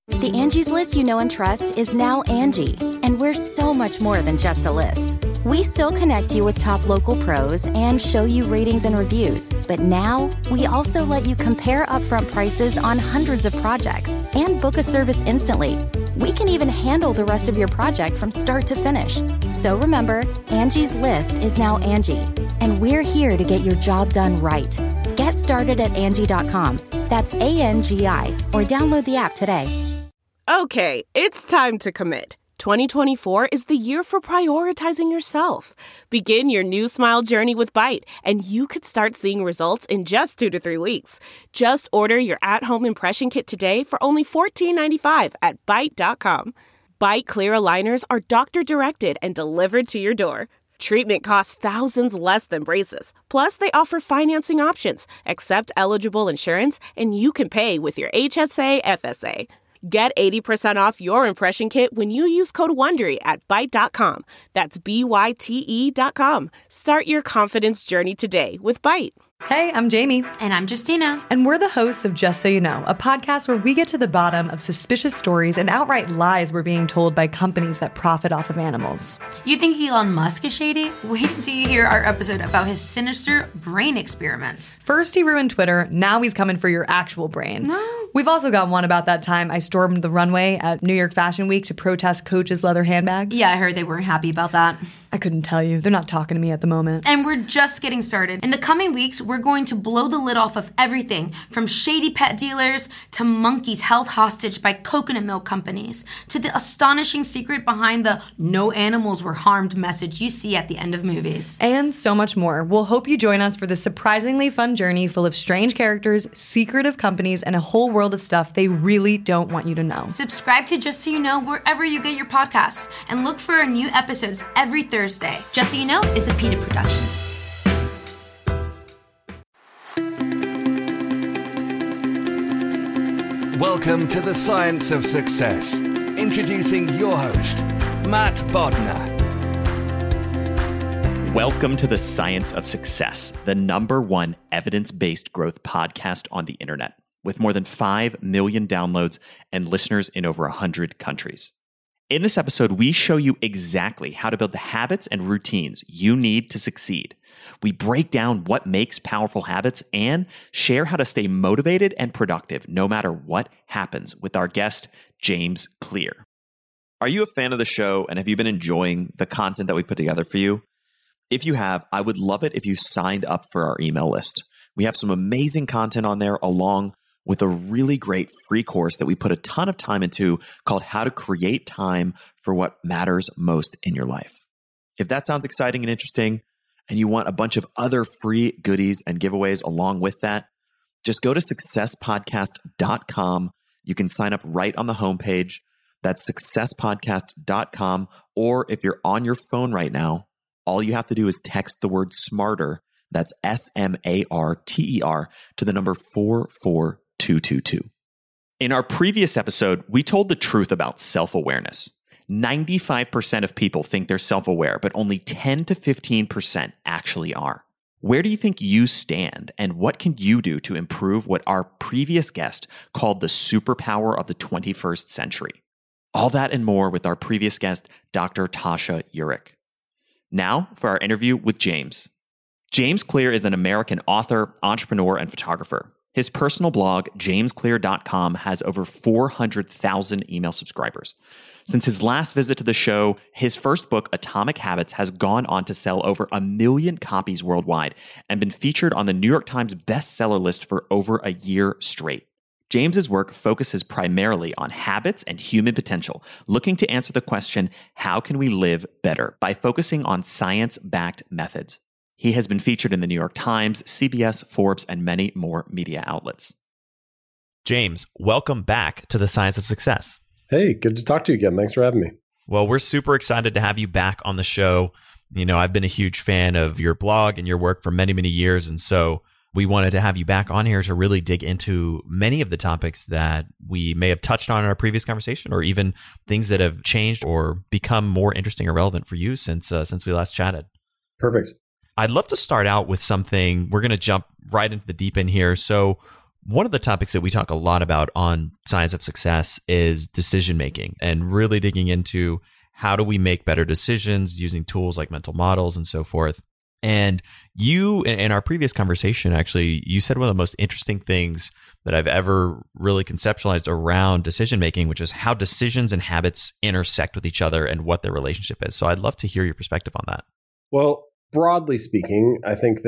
The Angie's List you know and trust is now Angie, and we're so much more than just a list. We still connect you with top local pros and show you ratings and reviews, but now we also let you compare upfront prices on hundreds of projects and book a service instantly. We can even handle the rest of your project from start to finish. So remember, Angie's List is now Angie, and we're here to get your job done right. Get started at Angie.com. That's ANGI, or download the app today. Okay, it's time to commit. 2024 is the year for prioritizing yourself. Begin your new smile journey with Byte, and you could start seeing results in just 2 to 3 weeks. Just order your at-home impression kit today for only $14.95 at Byte.com. Byte Clear aligners are doctor-directed and delivered to your door. Treatment costs thousands less than braces. Plus, they offer financing options, accept eligible insurance, and you can pay with your HSA, FSA. Get 80% off your impression kit when you use code WONDERY at Byte.com. That's BYTE.com. Start your confidence journey today with Byte. Hey, I'm Jamie. And I'm Justina. And we're the hosts of Just So You Know, a podcast where we get to the bottom of suspicious stories and outright lies we're being told by companies that profit off of animals. You think Elon Musk is shady? Wait till you hear our episode about his sinister brain experiments. First he ruined Twitter, now he's coming for your actual brain. No. We've also got one about that time I stormed the runway at New York Fashion Week to protest Coach's leather handbags. Yeah, I heard they weren't happy about that. I couldn't tell you. They're not talking to me at the moment. And we're just getting started. In the coming weeks, we're going to blow the lid off of everything from shady pet dealers to monkeys held hostage by coconut milk companies to the astonishing secret behind the no animals were harmed message you see at the end of movies. And so much more. We'll hope you join us for this surprisingly fun journey full of strange characters, secretive companies, and a whole world of stuff they really don't want you to know. Subscribe to Just So You Know wherever you get your podcasts and look for our new episodes every Thursday. Just So You Know is a PETA production. Welcome to the Science of Success. Introducing your host, Matt Bodnar. Welcome to the Science of Success, the #1 evidence-based growth podcast on the internet, with more than 5 million downloads and listeners in over 100 countries. In this episode, we show you exactly how to build the habits and routines you need to succeed. We break down what makes powerful habits and share how to stay motivated and productive no matter what happens with our guest, James Clear. Are you a fan of the show and have you been enjoying the content that we put together for you? If you have, I would love it if you signed up for our email list. We have some amazing content on there along with a really great free course that we put a ton of time into called How to Create Time for What Matters Most in Your Life. If that sounds exciting and interesting, and you want a bunch of other free goodies and giveaways along with that, just go to successpodcast.com. You can sign up right on the homepage. That's successpodcast.com. Or if you're on your phone right now, all you have to do is text the word SMARTER, that's SMARTER, to the number 44222. In our previous episode, we told the truth about self-awareness. 95% of people think they're self-aware, but only 10 to 15% actually are. Where do you think you stand, and what can you do to improve what our previous guest called the superpower of the 21st century? All that and more with our previous guest, Dr. Tasha Eurich. Now for our interview with James. James Clear is an American author, entrepreneur, and photographer. His personal blog, jamesclear.com, has over 400,000 email subscribers. Since his last visit to the show, his first book, Atomic Habits, has gone on to sell over 1 million copies worldwide and been featured on the New York Times bestseller list for over a year straight. James's work focuses primarily on habits and human potential, looking to answer the question, how can we live better, by focusing on science-backed methods. He has been featured in the New York Times, CBS, Forbes, and many more media outlets. James, welcome back to the Science of Success. Hey, good to talk to you again. Thanks for having me. Well, we're super excited to have you back on the show. You know, I've been a huge fan of your blog and your work for many, many years. And so we wanted to have you back on here to really dig into many of the topics that we may have touched on in our previous conversation, or even things that have changed or become more interesting or relevant for you since we last chatted. Perfect. I'd love to start out with something. We're going to jump right into the deep end here. So One of the topics that we talk a lot about on Science of Success is decision making, and really digging into how do we make better decisions using tools like mental models and so forth. And you, in our previous conversation, actually, you said one of the most interesting things that I've ever really conceptualized around decision making, which is how decisions and habits intersect with each other and what their relationship is. So I'd love to hear your perspective on that. Well, broadly speaking, I think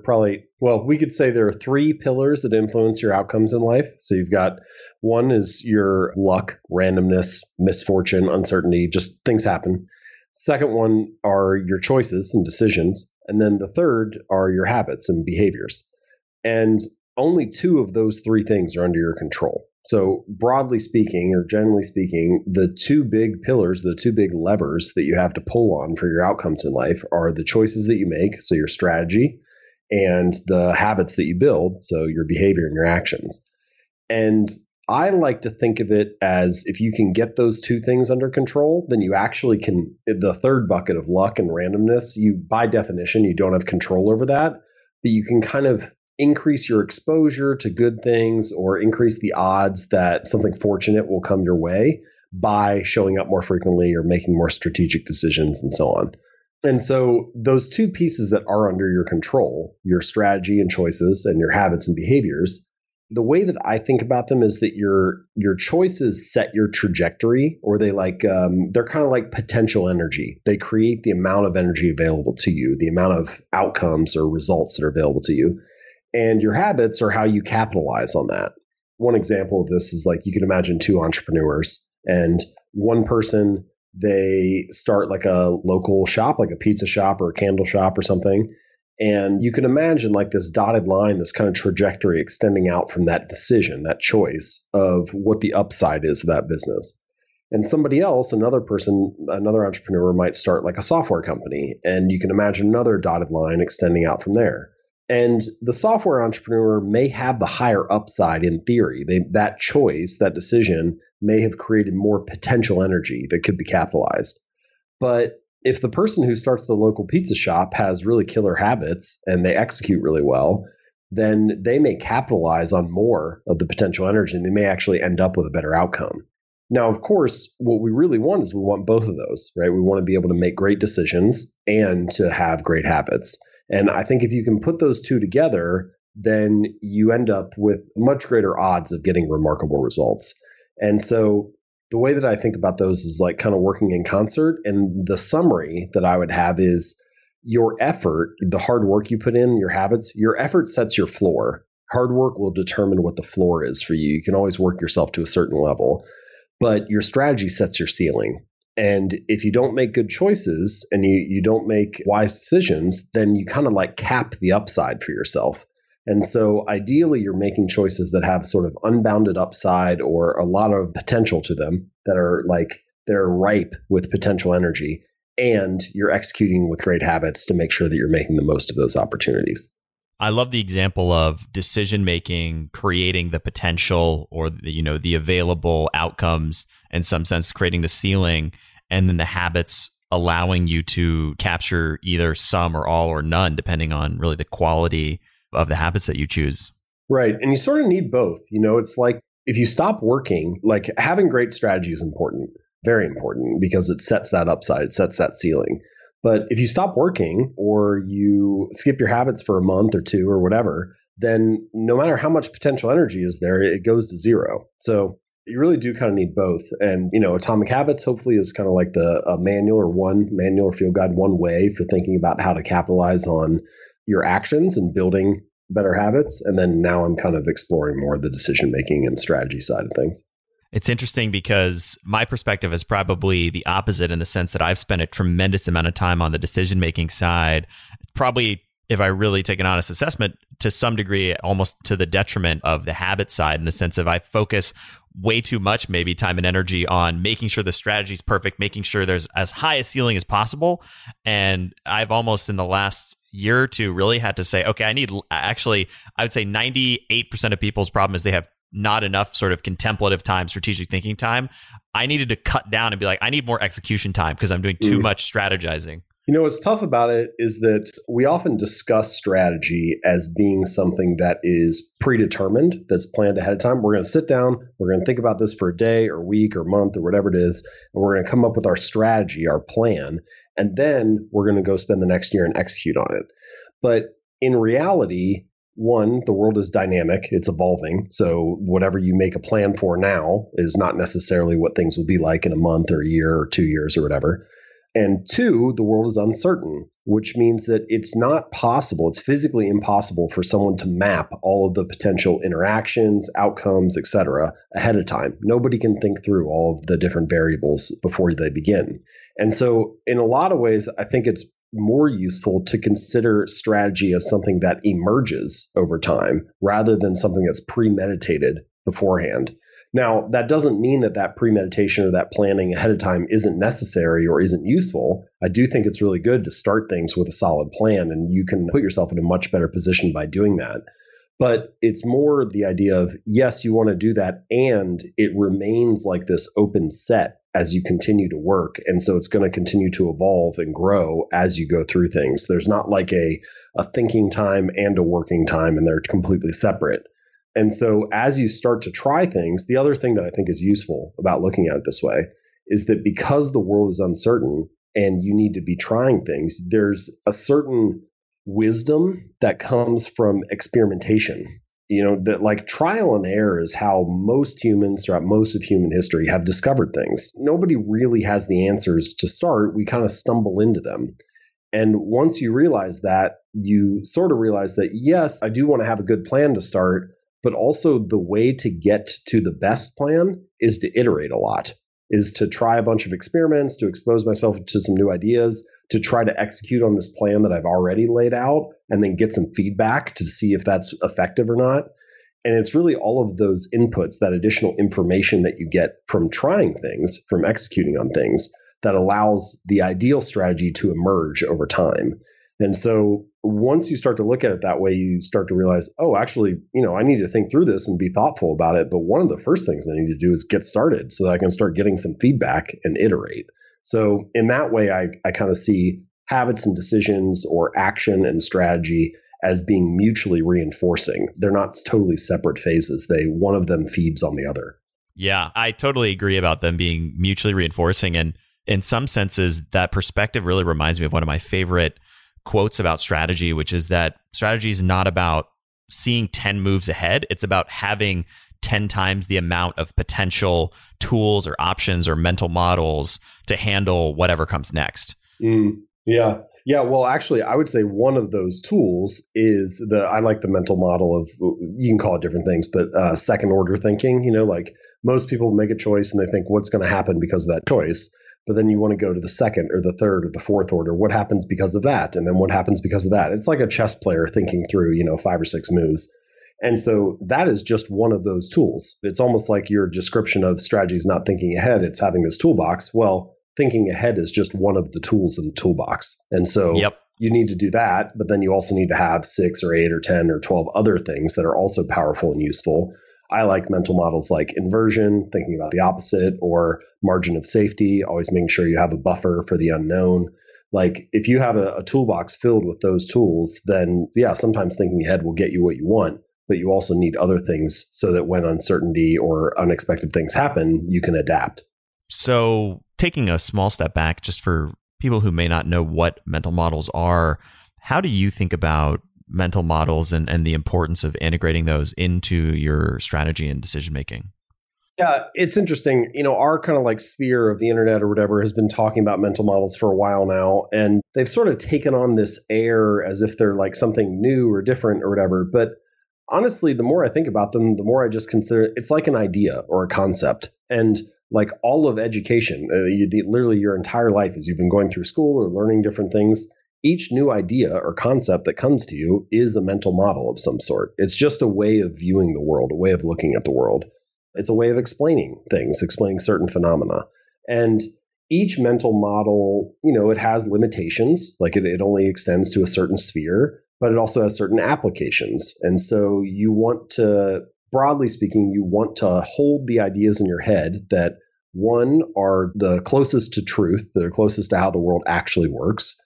we could say there are three pillars that influence your outcomes in life. So you've got one is your luck, randomness, misfortune, uncertainty, just things happen. Second one are your choices and decisions. And then the third are your habits and behaviors. And only two of those three things are under your control. So broadly speaking, or generally speaking, the two big pillars, the two big levers that you have to pull on for your outcomes in life are the choices that you make, so your strategy, and the habits that you build, so your behavior and your actions. And I like to think of it as if you can get those two things under control, then you actually can, the third bucket of luck and randomness, you by definition, you don't have control over that, but you can kind of increase your exposure to good things or increase the odds that something fortunate will come your way by showing up more frequently or making more strategic decisions and so on. And so those two pieces that are under your control, your strategy and choices and your habits and behaviors, the way that I think about them is that your choices set your trajectory, or they're kind of like potential energy. They create the amount of energy available to you, the amount of outcomes or results that are available to you. And your habits are how you capitalize on that. One example of this is like you can imagine two entrepreneurs, and one person, they start like a local shop, like a pizza shop or a candle shop or something. And you can imagine like this dotted line, this kind of trajectory extending out from that decision, that choice of what the upside is of that business. And somebody else, another person, another entrepreneur might start like a software company. And you can imagine another dotted line extending out from there. And the software entrepreneur may have the higher upside in theory. That choice, that decision may have created more potential energy that could be capitalized. But if the person who starts the local pizza shop has really killer habits and they execute really well, then they may capitalize on more of the potential energy and they may actually end up with a better outcome. Now, of course, what we really want is we want both of those, right? We want to be able to make great decisions and to have great habits. And I think if you can put those two together, then you end up with much greater odds of getting remarkable results. And so the way that I think about those is like kind of working in concert. And the summary that I would have is your effort, the hard work you put in, your habits, your effort sets your floor. Hard work will determine what the floor is for you. You can always work yourself to a certain level, but your strategy sets your ceiling. And if you don't make good choices and you don't make wise decisions, then you kind of like cap the upside for yourself. And so ideally, you're making choices that have sort of unbounded upside or a lot of potential to them, that are like they're ripe with potential energy, and you're executing with great habits to make sure that you're making the most of those opportunities. I love the example of decision making creating the potential or the available outcomes, in some sense creating the ceiling, and then the habits allowing you to capture either some or all or none, depending on really the quality of the habits that you choose. Right. And you sort of need both. It's like if you stop working, like having great strategy is important, very important, because it sets that upside, it sets that ceiling. But if you stop working or you skip your habits for a month or two or whatever, then no matter how much potential energy is there, it goes to zero. So you really do kind of need both. And, Atomic Habits hopefully is kind of like a manual or field guide, one way for thinking about how to capitalize on your actions and building better habits. And then now I'm kind of exploring more of the decision making and strategy side of things. It's interesting because my perspective is probably the opposite, in the sense that I've spent a tremendous amount of time on the decision-making side, probably, if I really take an honest assessment, to some degree, almost to the detriment of the habit side, in the sense of I focus way too much, maybe time and energy, on making sure the strategy is perfect, making sure there's as high a ceiling as possible. And I've almost in the last year or two really had to say, okay, I would say 98% of people's problem is they have not enough sort of contemplative time, strategic thinking time. I needed to cut down and be like, I need more execution time because I'm doing too much strategizing. What's tough about it is that we often discuss strategy as being something that is predetermined, that's planned ahead of time. We're going to sit down, we're going to think about this for a day or week or month or whatever it is, and we're going to come up with our strategy, our plan, and then we're going to go spend the next year and execute on it. But in reality, one, the world is dynamic, it's evolving. So whatever you make a plan for now is not necessarily what things will be like in a month or a year or 2 years or whatever. And two, the world is uncertain, which means that it's not possible, it's physically impossible for someone to map all of the potential interactions, outcomes, etc. ahead of time. Nobody can think through all of the different variables before they begin. And so in a lot of ways, I think it's more useful to consider strategy as something that emerges over time rather than something that's premeditated beforehand. Now, that doesn't mean that premeditation or that planning ahead of time isn't necessary or isn't useful. I do think it's really good to start things with a solid plan, and you can put yourself in a much better position by doing that. But it's more the idea of, yes, you want to do that, and it remains like this open set as you continue to work. And so it's going to continue to evolve and grow as you go through things. There's not like a thinking time and a working time, and they're completely separate. And so as you start to try things, the other thing that I think is useful about looking at it this way is that because the world is uncertain and you need to be trying things, there's a certain wisdom that comes from experimentation. That like trial and error is how most humans throughout most of human history have discovered things. Nobody really has the answers to start. We kind of stumble into them. And once you realize that, you sort of realize that, yes, I do want to have a good plan to start, but also the way to get to the best plan is to iterate a lot, is to try a bunch of experiments, to expose myself to some new ideas, to try to execute on this plan that I've already laid out, and then get some feedback to see if that's effective or not. And it's really all of those inputs, that additional information that you get from trying things, from executing on things, that allows the ideal strategy to emerge over time. And so once you start to look at it that way, you start to realize, oh, actually, I need to think through this and be thoughtful about it. But one of the first things I need to do is get started so that I can start getting some feedback and iterate. So in that way, I kind of see habits and decisions or action and strategy as being mutually reinforcing. They're not totally separate phases. One of them feeds on the other. Yeah, I totally agree about them being mutually reinforcing. And in some senses, that perspective really reminds me of one of my favorite quotes about strategy, which is that strategy is not about seeing 10 moves ahead. It's about having 10 times the amount of potential tools or options or mental models to handle whatever comes next. Yeah. Well, actually, I would say one of those tools is I like the mental model of, you can call it different things, but second order thinking. Like most people make a choice and they think what's going to happen because of that choice. But then you want to go to the second or the third or the fourth order. What happens because of that? And then what happens because of that? It's like a chess player thinking through, 5 or 6 moves. And so that is just one of those tools. It's almost like your description of strategy is not thinking ahead. It's having this toolbox. Well, thinking ahead is just one of the tools in the toolbox. And so you need to do that. But then you also need to have 6 or 8 or 10 or 12 other things that are also powerful and useful. I like mental models like inversion, thinking about the opposite, or margin of safety, always making sure you have a buffer for the unknown. Like if you have a toolbox filled with those tools, then sometimes thinking ahead will get you what you want, but you also need other things so that when uncertainty or unexpected things happen, you can adapt. So taking a small step back, just for people who may not know what mental models are, how do you think about mental models and the importance of integrating those into your strategy and decision making? Yeah, it's interesting. Our kind of like sphere of the internet or whatever has been talking about mental models for a while now, and they've sort of taken on this air as if they're like something new or different or whatever. But honestly, the more I think about them, the more I just consider it's like an idea or a concept. And like all of education, literally your entire life as you've been going through school or learning different things, each new idea or concept that comes to you is a mental model of some sort. It's just a way of viewing the world, a way of looking at the world. It's a way of explaining things, explaining certain phenomena. And each mental model, it has limitations, like it only extends to a certain sphere, but it also has certain applications. And so you want to, broadly speaking, you want to hold the ideas in your head that, one, are the closest to truth, they're closest to how the world actually works.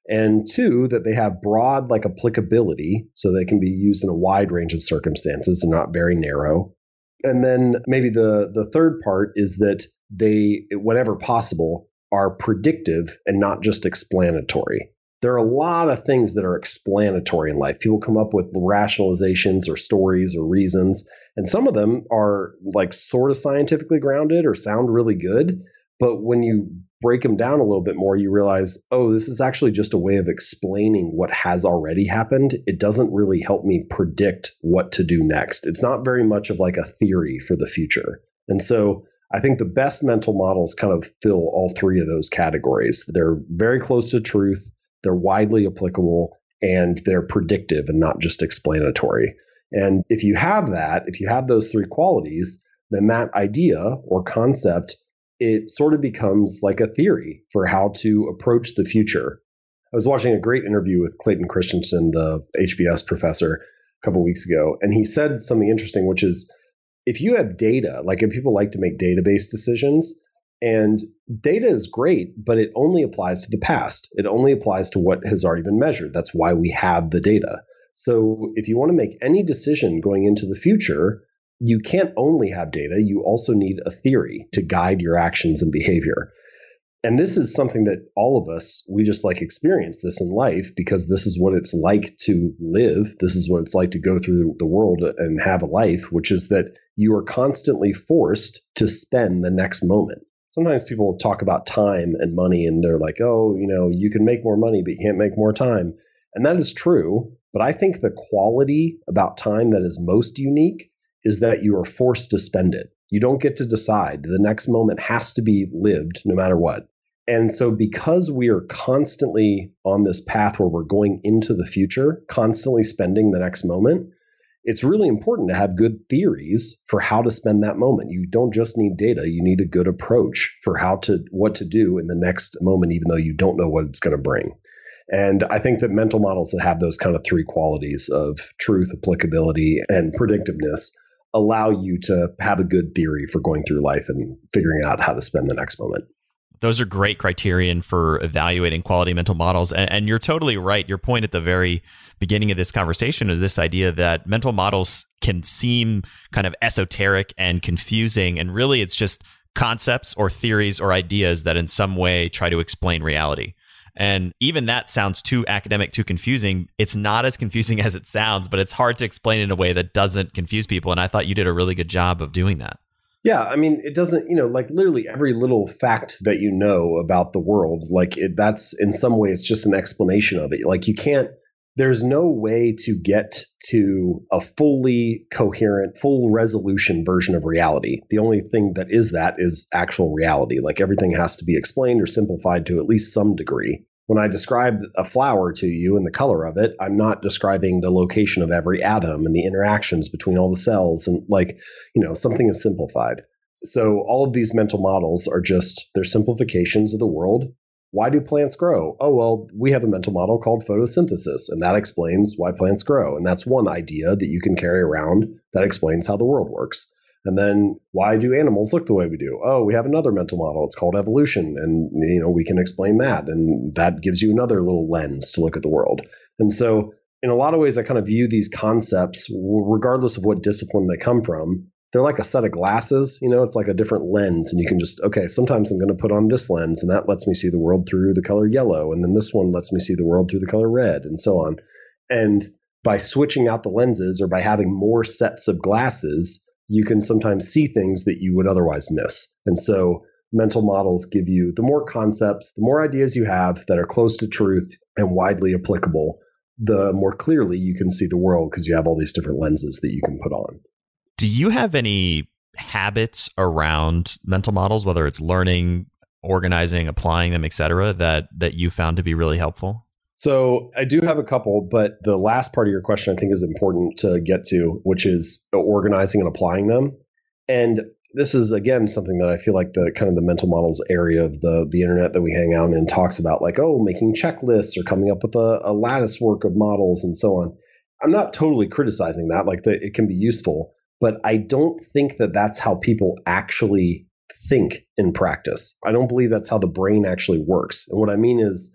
And two, that they have broad like applicability, so they can be used in a wide range of circumstances and not very narrow. And then maybe the third part is that they, whenever possible, are predictive and not just explanatory. There are a lot of things that are explanatory in life. People come up with rationalizations or stories or reasons, and some of them are like sort of scientifically grounded or sound really good. But when you break them down a little bit more, you realize, oh, this is actually just a way of explaining what has already happened. It doesn't really help me predict what to do next. It's not very much of like a theory for the future. And so I think the best mental models kind of fill all three of those categories. They're very close to truth, they're widely applicable, and they're predictive and not just explanatory. And if you have that, if you have those three qualities, then that idea or concept, it sort of becomes like a theory for how to approach the future. I was watching a great interview with Clayton Christensen, the HBS professor, a couple of weeks ago, and he said something interesting, which is if you have data, like if people like to make database decisions, and data is great, but it only applies to the past. It only applies to what has already been measured. That's why we have the data. So if you want to make any decision going into the future, you can't only have data, you also need a theory to guide your actions and behavior. And this is something that all of us, we just like experience this in life because this is what it's like to live. This is what it's like to go through the world and have a life, which is that you are constantly forced to spend the next moment. Sometimes people talk about time and money and they're like, oh, you can make more money, but you can't make more time. And that is true. But I think the quality about time that is most unique is that you are forced to spend it. You don't get to decide. The next moment has to be lived no matter what. And so because we are constantly on this path where we're going into the future, constantly spending the next moment, it's really important to have good theories for how to spend that moment. You don't just need data, you need a good approach for what to do in the next moment, even though you don't know what it's going to bring. And I think that mental models that have those kind of three qualities of truth, applicability, and predictiveness allow you to have a good theory for going through life and figuring out how to spend the next moment. Those are great criterion for evaluating quality mental models. And you're totally right. Your point at the very beginning of this conversation is this idea that mental models can seem kind of esoteric and confusing. And really, it's just concepts or theories or ideas that in some way try to explain reality. And even that sounds too academic, too confusing. It's not as confusing as it sounds, but it's hard to explain in a way that doesn't confuse people. And I thought you did a really good job of doing that. Yeah, I mean, it doesn't, like literally every little fact that you know about the world, that's in some way, it's just an explanation of it. Like there's no way to get to a fully coherent, full resolution version of reality. The only thing that is actual reality. Like everything has to be explained or simplified to at least some degree. When I describe a flower to you and the color of it, I'm not describing the location of every atom and the interactions between all the cells and something is simplified. So all of these mental models are they're simplifications of the world. Why do plants grow? Oh, well, we have a mental model called photosynthesis, and that explains why plants grow. And that's one idea that you can carry around that explains how the world works. And then why do animals look the way we do? Oh, we have another mental model. It's called evolution. And, we can explain that. And that gives you another little lens to look at the world. And so in a lot of ways, I kind of view these concepts, regardless of what discipline they come from, they're like a set of glasses. It's like a different lens. And you can sometimes I'm going to put on this lens and that lets me see the world through the color yellow. And then this one lets me see the world through the color red and so on. And by switching out the lenses or by having more sets of glasses, you can sometimes see things that you would otherwise miss. And so mental models give you the more concepts, the more ideas you have that are close to truth and widely applicable, the more clearly you can see the world because you have all these different lenses that you can put on. Do you have any habits around mental models, whether it's learning, organizing, applying them, et cetera, that you found to be really helpful? So I do have a couple, but the last part of your question I think is important to get to, which is organizing and applying them. And this is, again, something that I feel like the kind of the mental models area of the internet that we hang out in talks about, like, making checklists or coming up with a lattice work of models and so on. I'm not totally criticizing that, it can be useful, but I don't think that that's how people actually think in practice. I don't believe that's how the brain actually works. And what I mean is,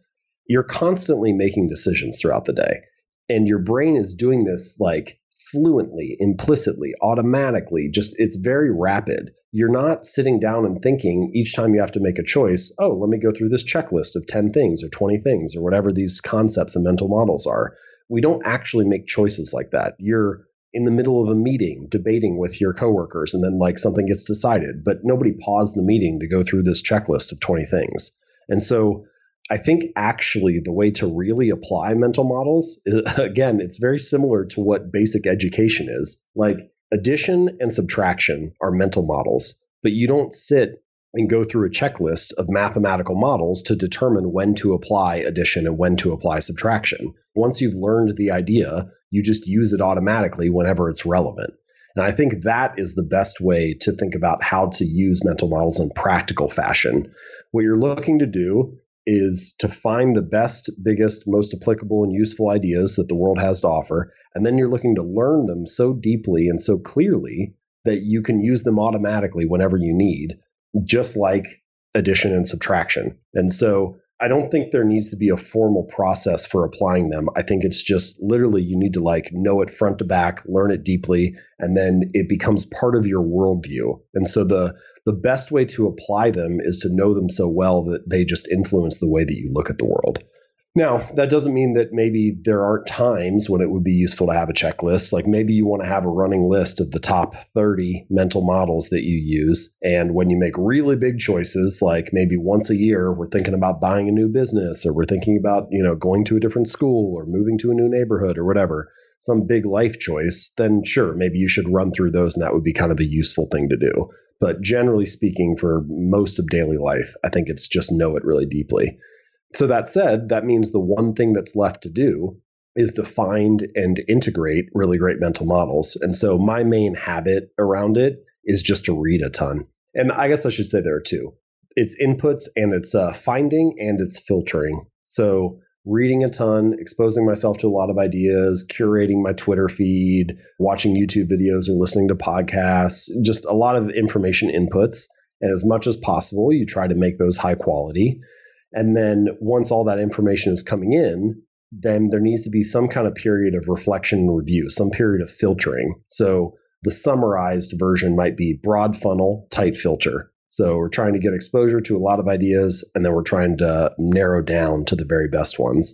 you're constantly making decisions throughout the day. And your brain is doing this like fluently, implicitly, automatically, just it's very rapid. You're not sitting down and thinking each time you have to make a choice, oh, let me go through this checklist of 10 things or 20 things or whatever these concepts and mental models are. We don't actually make choices like that. You're in the middle of a meeting debating with your coworkers and then like something gets decided, but nobody paused the meeting to go through this checklist of 20 things. And so I think actually the way to really apply mental models is, again, it's very similar to what basic education is. Like addition and subtraction are mental models, but you don't sit and go through a checklist of mathematical models to determine when to apply addition and when to apply subtraction. Once you've learned the idea, you just use it automatically whenever it's relevant. And I think that is the best way to think about how to use mental models in practical fashion. What you're looking to do is to find the best, biggest, most applicable and useful ideas that the world has to offer. And then you're looking to learn them so deeply and so clearly that you can use them automatically whenever you need, just like addition and subtraction. And so I don't think there needs to be a formal process for applying them. I think it's just literally you need to like know it front to back, learn it deeply, and then it becomes part of your worldview. And so the best way to apply them is to know them so well that they just influence the way that you look at the world. Now, that doesn't mean that maybe there aren't times when it would be useful to have a checklist. Like maybe you want to have a running list of the top 30 mental models that you use. And when you make really big choices, like maybe once a year, we're thinking about buying a new business, or we're thinking about, going to a different school or moving to a new neighborhood or whatever, some big life choice, then sure, maybe you should run through those and that would be kind of a useful thing to do. But generally speaking, for most of daily life, I think it's just know it really deeply. So that said, that means the one thing that's left to do is to find and integrate really great mental models. And so my main habit around it is just to read a ton. And I guess I should say there are two. It's inputs and it's finding and it's filtering. So reading a ton, exposing myself to a lot of ideas, curating my Twitter feed, watching YouTube videos or listening to podcasts, just a lot of information inputs. And as much as possible, you try to make those high quality. And then once all that information is coming in, then there needs to be some kind of period of reflection and review, some period of filtering. So the summarized version might be broad funnel, tight filter. So we're trying to get exposure to a lot of ideas, and then we're trying to narrow down to the very best ones.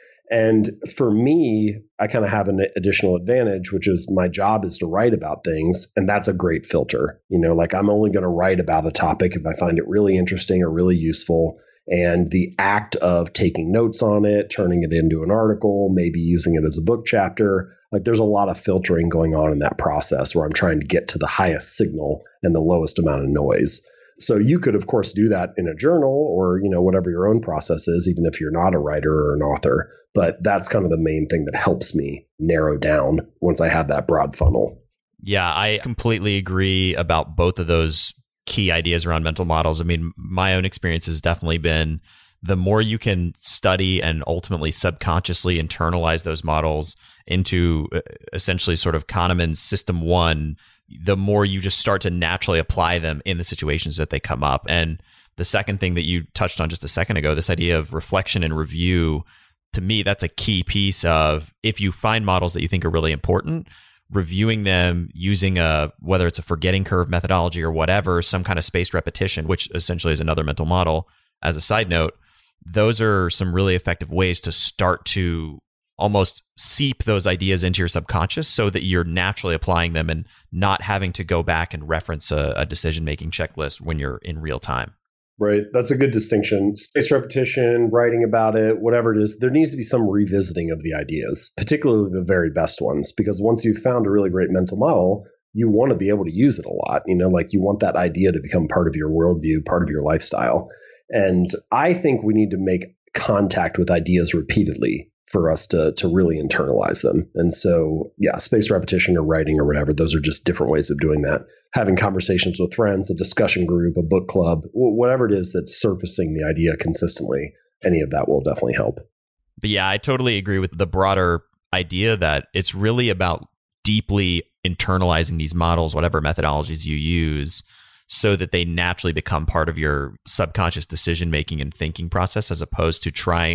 And for me, I kind of have an additional advantage, which is my job is to write about things. And that's a great filter. Like I'm only going to write about a topic if I find it really interesting or really useful. And the act of taking notes on it, turning it into an article, maybe using it as a book chapter, like there's a lot of filtering going on in that process where I'm trying to get to the highest signal and the lowest amount of noise. So you could, of course, do that in a journal or, whatever your own process is, even if you're not a writer or an author. But that's kind of the main thing that helps me narrow down once I have that broad funnel. Yeah, I completely agree about both of those key ideas around mental models. I mean, my own experience has definitely been the more you can study and ultimately subconsciously internalize those models into essentially sort of Kahneman's system one, the more you just start to naturally apply them in the situations that they come up. And the second thing that you touched on just a second ago, this idea of reflection and review, to me, that's a key piece of if you find models that you think are really important, reviewing them using whether it's a forgetting curve methodology or whatever, some kind of spaced repetition, which essentially is another mental model. As a side note, those are some really effective ways to start to almost seep those ideas into your subconscious so that you're naturally applying them and not having to go back and reference a decision-making checklist when you're in real time. Right. That's a good distinction. Spaced repetition, writing about it, whatever it is, there needs to be some revisiting of the ideas, particularly the very best ones, because once you've found a really great mental model, you want to be able to use it a lot. Like you want that idea to become part of your worldview, part of your lifestyle. And I think we need to make contact with ideas repeatedly for us to really internalize them. And so, yeah, spaced repetition or writing or whatever, those are just different ways of doing that. Having conversations with friends, a discussion group, a book club, whatever it is that's surfacing the idea consistently, any of that will definitely help. But yeah, I totally agree with the broader idea that it's really about deeply internalizing these models, whatever methodologies you use, so that they naturally become part of your subconscious decision-making and thinking process, as opposed to trying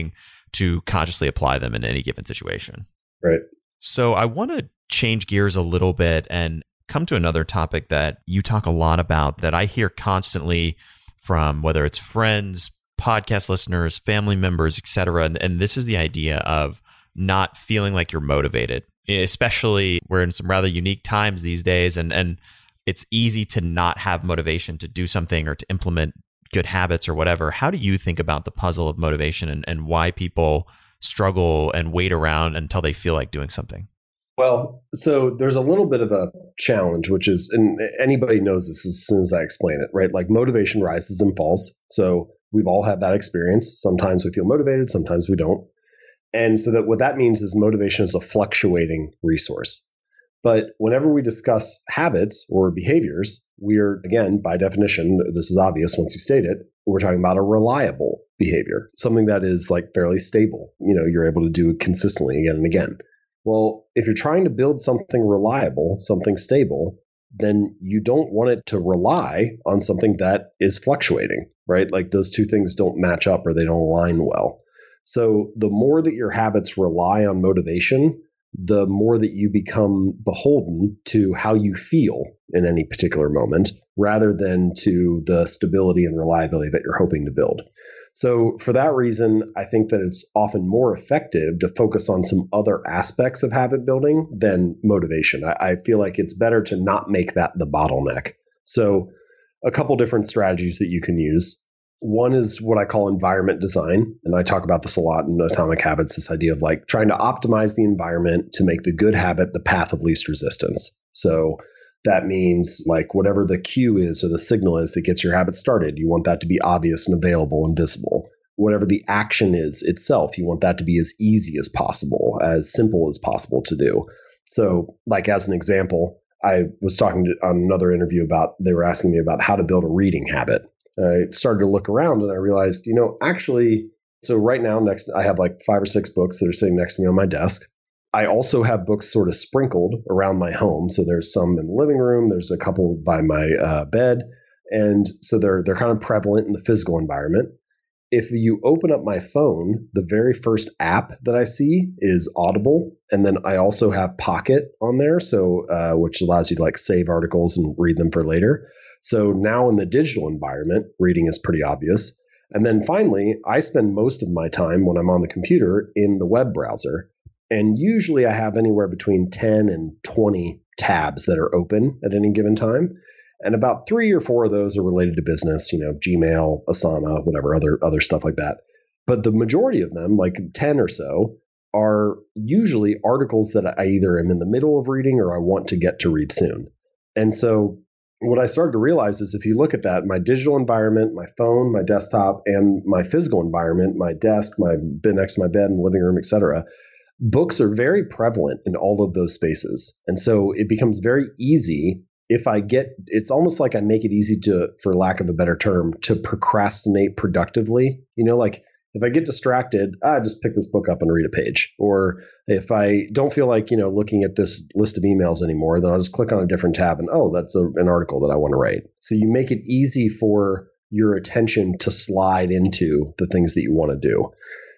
to consciously apply them in any given situation. Right. So I want to change gears a little bit and come to another topic that you talk a lot about that I hear constantly from whether it's friends, podcast listeners, family members, etc. And this is the idea of not feeling like you're motivated, especially we're in some rather unique times these days. And it's easy to not have motivation to do something or to implement good habits or whatever. How do you think about the puzzle of motivation and why people struggle and wait around until they feel like doing something? Well, so there's a little bit of a challenge, which is, and anybody knows this as soon as I explain it, right? Like motivation rises and falls. So we've all had that experience. Sometimes we feel motivated, sometimes we don't. And so that what that means is motivation is a fluctuating resource. But whenever we discuss habits or behaviors, we're, again, by definition, this is obvious once you state it, we're talking about a reliable behavior, something that is like fairly stable. You're able to do it consistently again and again. Well, if you're trying to build something reliable, something stable, then you don't want it to rely on something that is fluctuating, right? Like those two things don't match up or they don't align well. So the more that your habits rely on motivation, the more that you become beholden to how you feel in any particular moment, rather than to the stability and reliability that you're hoping to build. So for that reason, I think that it's often more effective to focus on some other aspects of habit building than motivation. I feel like it's better to not make that the bottleneck. So a couple different strategies that you can use. One is what I call environment design. And I talk about this a lot in Atomic Habits, this idea of like trying to optimize the environment to make the good habit the path of least resistance. So that means like whatever the cue is or the signal is that gets your habit started, you want that to be obvious and available and visible. Whatever the action is itself, you want that to be as easy as possible, as simple as possible to do. So like as an example, I was talking on another interview about, they were asking me about how to build a reading habit. I started to look around and I realized, actually, so right now I have like 5 or 6 books that are sitting next to me on my desk. I also have books sort of sprinkled around my home. So there's some in the living room. There's a couple by my bed. And so they're kind of prevalent in the physical environment. If you open up my phone, the very first app that I see is Audible. And then I also have Pocket on there, so which allows you to like save articles and read them for later. So now in the digital environment, reading is pretty obvious. And then finally, I spend most of my time when I'm on the computer in the web browser. And usually I have anywhere between 10 and 20 tabs that are open at any given time. And about 3 or 4 of those are related to business, Gmail, Asana, whatever, other stuff like that. But the majority of them, like 10 or so, are usually articles that I either am in the middle of reading or I want to get to read soon. And so what I started to realize is if you look at that, my digital environment, my phone, my desktop, and my physical environment, my desk, my bed next to my bed and living room, etc., books are very prevalent in all of those spaces. And so it becomes very easy if it's almost like I make it easy to, for lack of a better term, to procrastinate productively. Like if I get distracted, I just pick this book up and read a page. Or if I don't feel like, looking at this list of emails anymore, then I'll just click on a different tab and, that's an article that I want to write. So you make it easy for your attention to slide into the things that you want to do.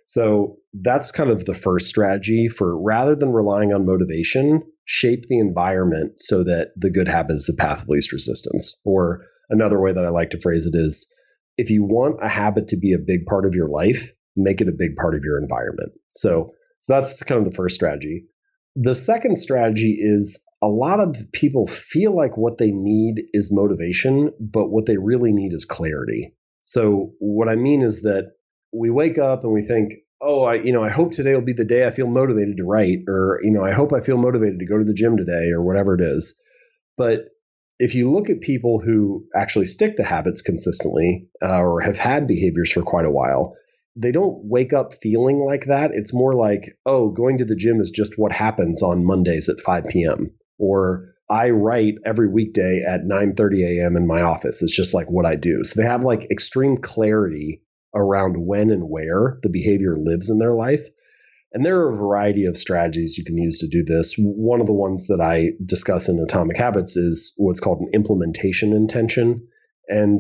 So that's kind of the first strategy for, rather than relying on motivation, shape the environment so that the good habit is the path of least resistance. Or another way that I like to phrase it is, if you want a habit to be a big part of your life, make it a big part of your environment. So that's kind of the first strategy. The second strategy is a lot of people feel like what they need is motivation, but what they really need is clarity. So what I mean is that we wake up and we think, I hope today will be the day I feel motivated to write, or, I hope I feel motivated to go to the gym today, or whatever it is. But if you look at people who actually stick to habits consistently or have had behaviors for quite a while, they don't wake up feeling like that. It's more like, going to the gym is just what happens on Mondays at 5 p.m. Or I write every weekday at 9:30 a.m. in my office. It's just like what I do. So they have like extreme clarity around when and where the behavior lives in their life. And there are a variety of strategies you can use to do this. One of the ones that I discuss in Atomic Habits is what's called an implementation intention. And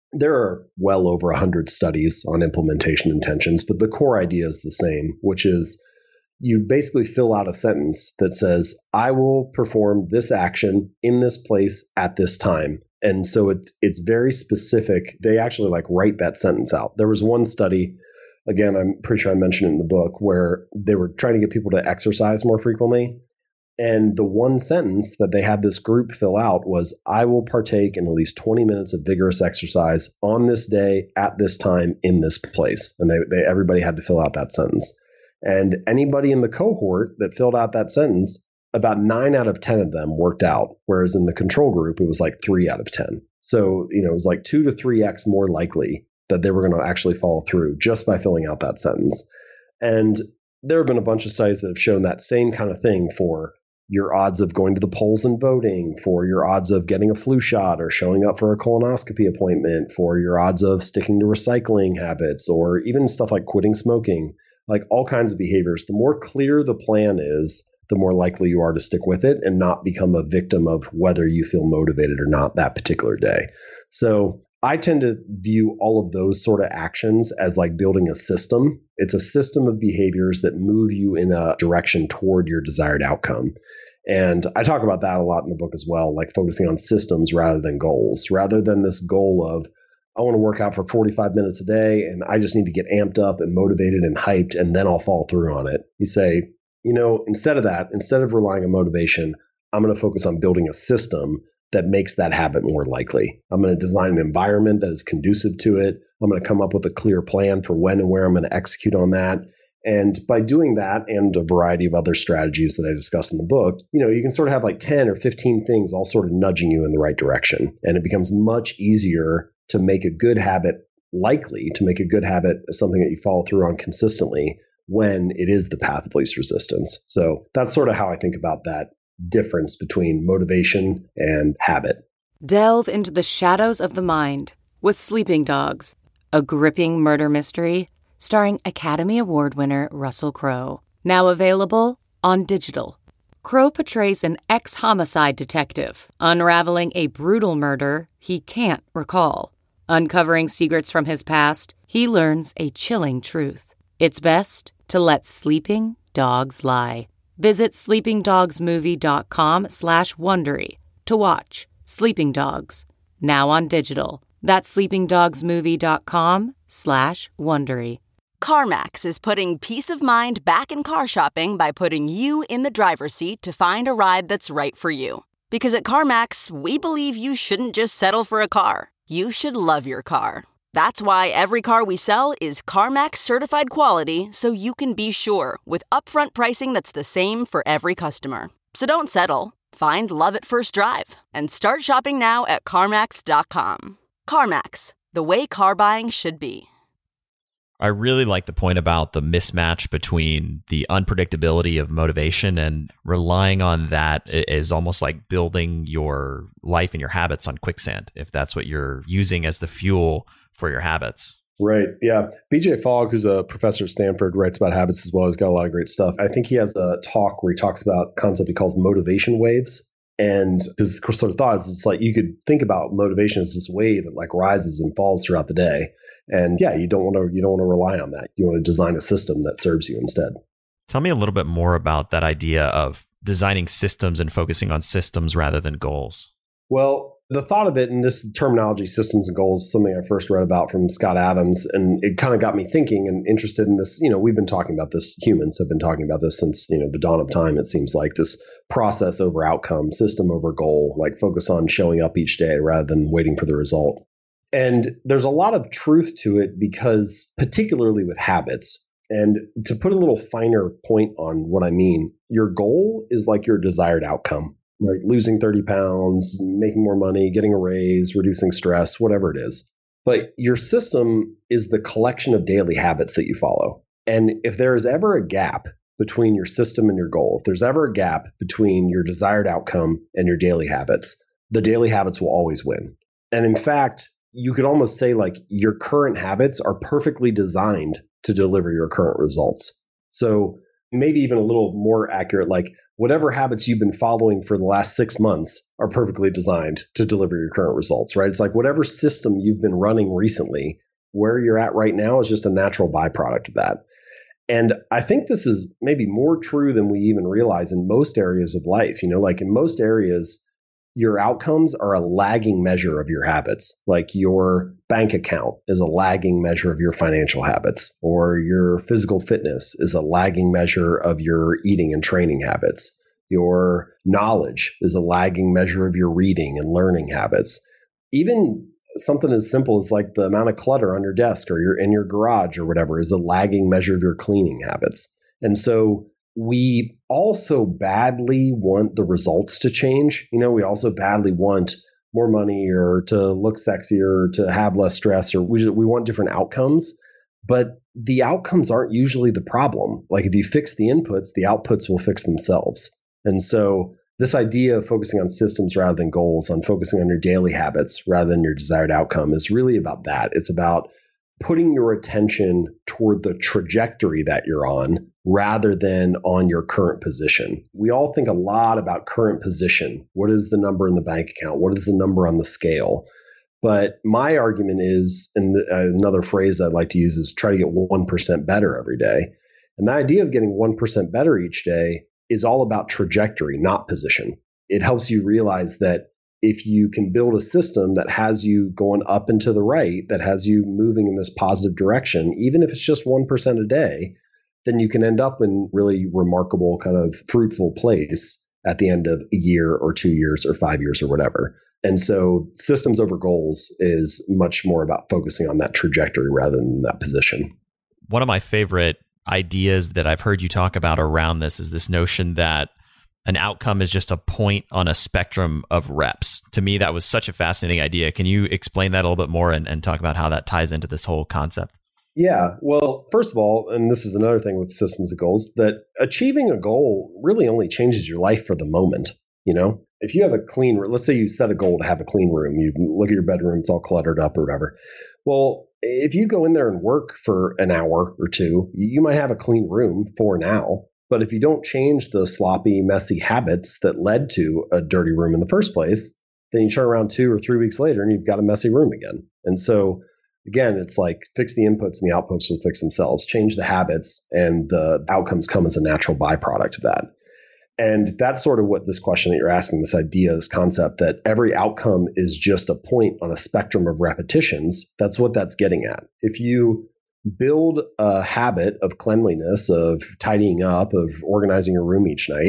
there are well over 100 studies on implementation intentions, but the core idea is the same, which is you basically fill out a sentence that says, I will perform this action in this place at this time. And so it's very specific. They actually like write that sentence out. There was one study, again, I'm pretty sure I mentioned it in the book, where they were trying to get people to exercise more frequently. And the one sentence that they had this group fill out was, I will partake in at least 20 minutes of vigorous exercise on this day, at this time, in this place. And everybody had to fill out that sentence. And anybody in the cohort that filled out that sentence, about 9 out of 10 of them worked out. Whereas in the control group, it was like 3 out of 10. So, it was like 2 to 3x more likely that they were going to actually follow through just by filling out that sentence. And there have been a bunch of studies that have shown that same kind of thing for your odds of going to the polls and voting, for your odds of getting a flu shot or showing up for a colonoscopy appointment, for your odds of sticking to recycling habits, or even stuff like quitting smoking, like all kinds of behaviors. The more clear the plan is, the more likely you are to stick with it and not become a victim of whether you feel motivated or not that particular day. So I tend to view all of those sort of actions as like building a system. It's a system of behaviors that move you in a direction toward your desired outcome. And I talk about that a lot in the book as well, like focusing on systems rather than goals, rather than this goal of, I want to work out for 45 minutes a day and I just need to get amped up and motivated and hyped and then I'll follow through on it. You say, instead of that, instead of relying on motivation, I'm going to focus on building a system that makes that habit more likely. I'm going to design an environment that is conducive to it. I'm going to come up with a clear plan for when and where I'm going to execute on that. And by doing that and a variety of other strategies that I discuss in the book, you can sort of have like 10 or 15 things all sort of nudging you in the right direction. And it becomes much easier to make a good habit something that you follow through on consistently when it is the path of least resistance. So that's sort of how I think about that difference between motivation and habit. Delve into the shadows of the mind with Sleeping Dogs, a gripping murder mystery starring Academy Award winner Russell Crowe. Now available on digital. Crowe portrays an ex-homicide detective unraveling a brutal murder he can't recall. Uncovering secrets from his past, he learns a chilling truth. It's best to let sleeping dogs lie. Visit sleepingdogsmovie.com/Wondery to watch Sleeping Dogs, now on digital. That's sleepingdogsmovie.com/Wondery. CarMax is putting peace of mind back in car shopping by putting you in the driver's seat to find a ride that's right for you. Because at CarMax, we believe you shouldn't just settle for a car. You should love your car. That's why every car we sell is CarMax certified quality, so you can be sure with upfront pricing that's the same for every customer. So don't settle. Find love at first drive and start shopping now at CarMax.com. CarMax, the way car buying should be. I really like the point about the mismatch between the unpredictability of motivation and relying on that is almost like building your life and your habits on quicksand, if that's what you're using as the fuel for your habits. Right. Yeah. BJ Fogg, who's a professor at Stanford, writes about habits as well. He's got a lot of great stuff. I think he has a talk where he talks about a concept he calls motivation waves. And his sort of thought is it's like you could think about motivation as this wave that like rises and falls throughout the day. And yeah, you don't want to rely on that. You want to design a system that serves you instead. Tell me a little bit more about that idea of designing systems and focusing on systems rather than goals. Well, the thought of it, and this terminology, systems and goals, is something I first read about from Scott Adams, and it kind of got me thinking and interested in this. We've been talking about this, humans have been talking about this since, the dawn of time, it seems like, this process over outcome, system over goal, like focus on showing up each day rather than waiting for the result. And there's a lot of truth to it because particularly with habits, and to put a little finer point on what I mean, your goal is like your desired outcome, right? Losing 30 pounds, making more money, getting a raise, reducing stress, whatever it is. But your system is the collection of daily habits that you follow. And if there is ever a gap between your system and your goal, if there's ever a gap between your desired outcome and your daily habits, the daily habits will always win. And in fact, you could almost say like your current habits are perfectly designed to deliver your current results. So maybe even a little more accurate, like whatever habits you've been following for the last 6 months are perfectly designed to deliver your current results, right? It's like whatever system you've been running recently, where you're at right now is just a natural byproduct of that. And I think this is maybe more true than we even realize in most areas of life. Like in most areas, your outcomes are a lagging measure of your habits. Like your bank account is a lagging measure of your financial habits, or your physical fitness is a lagging measure of your eating and training habits. Your knowledge is a lagging measure of your reading and learning habits. Even something as simple as like the amount of clutter on your desk or in your garage or whatever is a lagging measure of your cleaning habits. And so we also badly want the results to change. We also badly want more money or to look sexier or to have less stress, or we want different outcomes. But the outcomes aren't usually the problem. Like if you fix the inputs, the outputs will fix themselves. And so this idea of focusing on systems rather than goals, on focusing on your daily habits rather than your desired outcome is really about that. It's about putting your attention toward the trajectory that you're on rather than on your current position. We all think a lot about current position. What is the number in the bank account? What is the number on the scale? But my argument is, and another phrase I'd like to use is try to get 1% better every day. And the idea of getting 1% better each day is all about trajectory, not position. It helps you realize that if you can build a system that has you going up and to the right, that has you moving in this positive direction, even if it's just 1% a day, then you can end up in really remarkable kind of fruitful place at the end of a year or 2 years or 5 years or whatever. And so systems over goals is much more about focusing on that trajectory rather than that position. One of my favorite ideas that I've heard you talk about around this is this notion that an outcome is just a point on a spectrum of reps. To me, that was such a fascinating idea. Can you explain that a little bit more and talk about how that ties into this whole concept? Yeah. Well, first of all, and this is another thing with systems of goals, that achieving a goal really only changes your life for the moment. If you have a clean, let's say you set a goal to have a clean room, you look at your bedroom, it's all cluttered up or whatever. Well, if you go in there and work for an hour or two, you might have a clean room for now. But if you don't change the sloppy, messy habits that led to a dirty room in the first place, then you turn around 2 or 3 weeks later and you've got a messy room again. And so, again, it's like fix the inputs and the outputs will fix themselves. Change the habits and the outcomes come as a natural byproduct of that. And that's sort of what this question that you're asking, this idea, this concept that every outcome is just a point on a spectrum of repetitions. That's what that's getting at. If you build a habit of cleanliness, of tidying up, of organizing your room each night,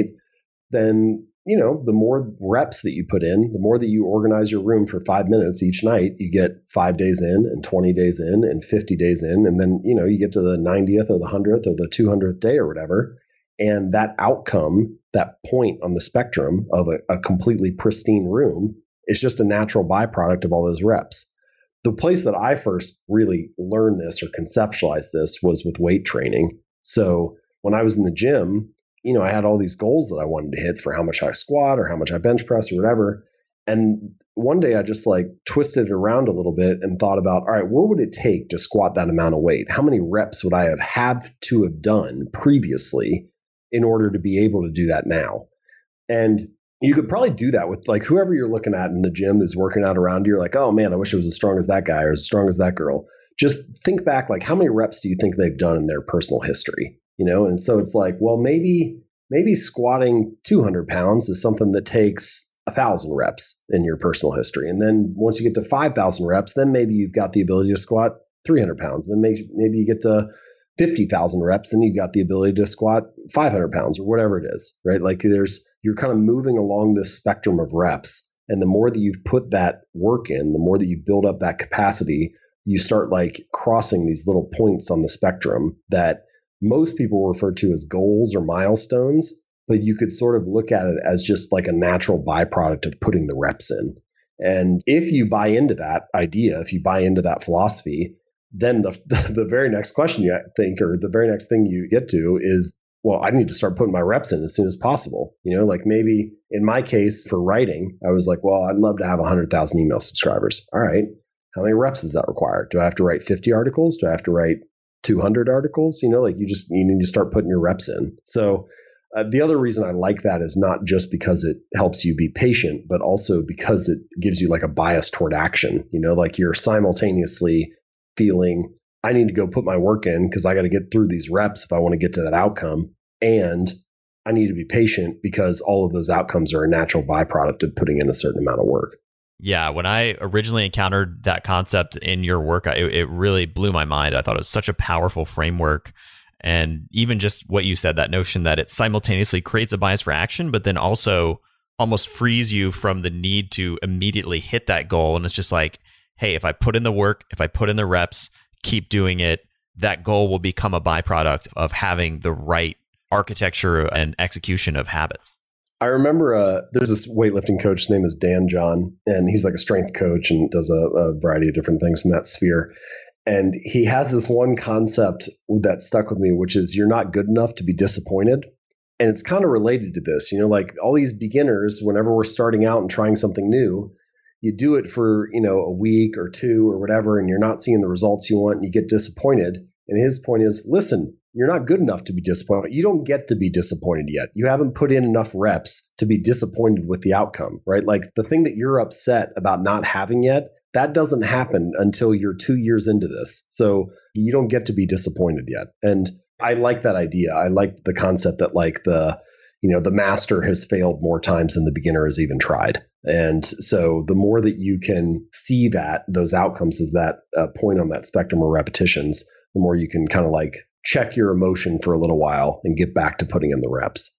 then, the more reps that you put in, the more that you organize your room for 5 minutes each night, you get 5 days in and 20 days in and 50 days in. And then, you get to the 90th or the 100th or the 200th day or whatever. And that outcome, that point on the spectrum of a completely pristine room is just a natural byproduct of all those reps. The place that I first really learned this or conceptualized this was with weight training. So when I was in the gym, I had all these goals that I wanted to hit for how much I squat or how much I bench press or whatever. And one day I just twisted it around a little bit and thought about, all right, what would it take to squat that amount of weight? How many reps would I have to have done previously in order to be able to do that now? And you could probably do that with whoever you're looking at in the gym that's working out around you. You're like, oh man, I wish I was as strong as that guy or as strong as that girl. Just think back, how many reps do you think they've done in their personal history? And so it's well, maybe squatting 200 pounds is something that takes 1,000 reps in your personal history. And then once you get to 5,000 reps, then maybe you've got the ability to squat 300 pounds. Then maybe you get to 50,000 reps and you've got the ability to squat 500 pounds or whatever it is, right? You're kind of moving along this spectrum of reps. And the more that you've put that work in, the more that you build up that capacity, you start crossing these little points on the spectrum that most people refer to as goals or milestones, but you could sort of look at it as just a natural byproduct of putting the reps in. And if you buy into that idea, if you buy into that philosophy, then the very next question you think, or the very next thing you get to is, well, I need to start putting my reps in as soon as possible. Maybe in my case for writing, I was well, I'd love to have 100,000 email subscribers. All right. How many reps does that require? Do I have to write 50 articles? Do I have to write 200 articles? You need to start putting your reps in. So The other reason I like that is not just because it helps you be patient, but also because it gives you like a bias toward action. Like you're simultaneously feeling, I need to go put my work in because I got to get through these reps if I want to get to that outcome. And I need to be patient because all of those outcomes are a natural byproduct of putting in a certain amount of work. Yeah, when I originally encountered that concept in your work, it really blew my mind. I thought it was such a powerful framework. And even just what you said, that notion that it simultaneously creates a bias for action, but then also almost frees you from the need to immediately hit that goal. And it's just like, hey, if I put in the work, if I put in the reps, keep doing it, that goal will become a byproduct of having the right architecture and execution of habits. I remember there's this weightlifting coach, his name is Dan John, and he's like a strength coach and does a variety of different things in that sphere. And he has this one concept that stuck with me, which is you're not good enough to be disappointed. And it's kind of related to this, like all these beginners, whenever we're starting out and trying something new, you do it for, a week or two or whatever, and you're not seeing the results you want and you get disappointed. And his point is, listen, you're not good enough to be disappointed. You don't get to be disappointed yet. You haven't put in enough reps to be disappointed with the outcome, right? Like the thing that you're upset about not having yet, that doesn't happen until you're 2 years into this. So you don't get to be disappointed yet. And I like that idea. I like the concept that like the master has failed more times than the beginner has even tried. And so the more that you can see those outcomes as that point on that spectrum of repetitions, the more you can kind of like check your emotion for a little while and get back to putting in the reps.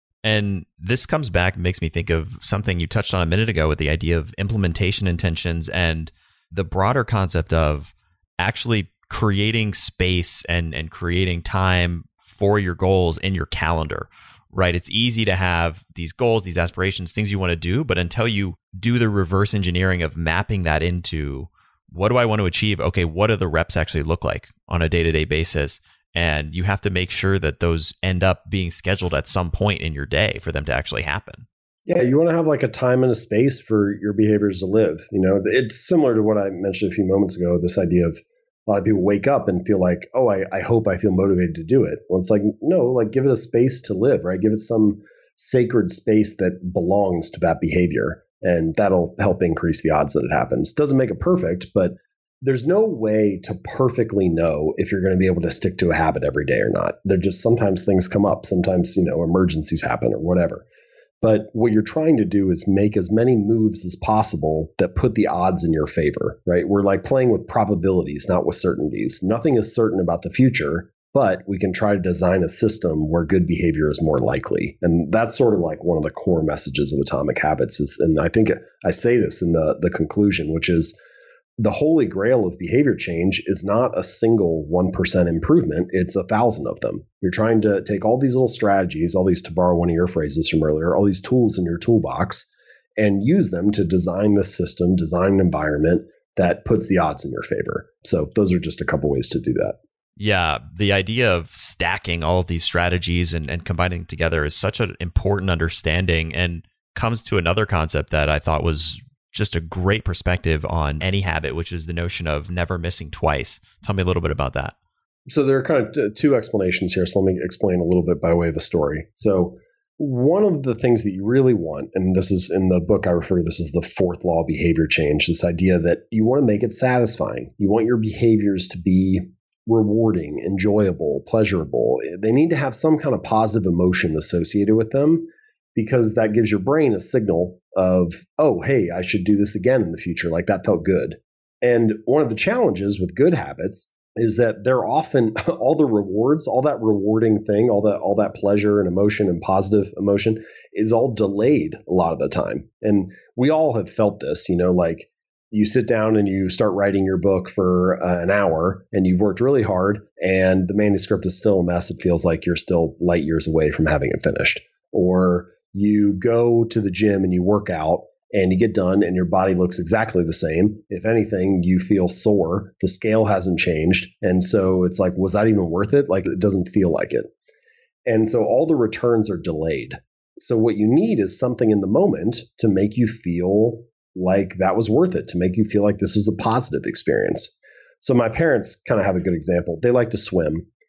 And this comes back, makes me think of something you touched on a minute ago with the idea of implementation intentions and the broader concept of actually creating space and creating time for your goals in your calendar, right? It's easy to have these goals, these aspirations, things you want to do, but until you do the reverse engineering of mapping that into what do I want to achieve? Okay, what do the reps actually look like on a day-to-day basis? And you have to make sure that those end up being scheduled at some point in your day for them to actually happen. Yeah, you want to have like a time and a space for your behaviors to live. It's similar to what I mentioned a few moments ago, this idea of a lot of people wake up and feel like, oh, I hope I feel motivated to do it. Well, it's like, no, like give it a space to live, right? Give it some sacred space that belongs to that behavior. And that'll help increase the odds that it happens. Doesn't make it perfect, but there's no way to perfectly know if you're going to be able to stick to a habit every day or not. There just sometimes things come up. Sometimes, emergencies happen or whatever. But what you're trying to do is make as many moves as possible that put the odds in your favor, right? We're like playing with probabilities, not with certainties. Nothing is certain about the future, but we can try to design a system where good behavior is more likely. And that's sort of like one of the core messages of Atomic Habits is, and I think I say this in the conclusion, which is the holy grail of behavior change is not a single 1% improvement. It's 1,000 of them. You're trying to take all these little strategies, all these, to borrow one of your phrases from earlier, all these tools in your toolbox and use them to design the system, design an environment that puts the odds in your favor. So those are just a couple ways to do that. Yeah, the idea of stacking all of these strategies and combining together is such an important understanding and comes to another concept that I thought was just a great perspective on any habit, which is the notion of never missing twice. Tell me a little bit about that. So there are kind of two explanations here. So let me explain a little bit by way of a story. So one of the things that you really want, and this is in the book I refer to this as the fourth law of behavior change, this idea that you want to make it satisfying. You want your behaviors to be rewarding, enjoyable, pleasurable. They need to have some kind of positive emotion associated with them, because that gives your brain a signal of, oh, hey, I should do this again in the future. Like that felt good. And one of the challenges with good habits is that they're often all the rewards, all that rewarding thing, all that pleasure and emotion and positive emotion is all delayed a lot of the time. And we all have felt this, like you sit down and you start writing your book for an hour and you've worked really hard and the manuscript is still a mess. It feels like you're still light years away from having it finished. Or you go to the gym and you work out and you get done and your body looks exactly the same. If anything, you feel sore. The scale hasn't changed. And so it's like, was that even worth it? Like it doesn't feel like it. And so all the returns are delayed. So what you need is something in the moment to make you feel like that was worth it, to make you feel like this was a positive experience. So my parents kind of have a good example. They like to swim.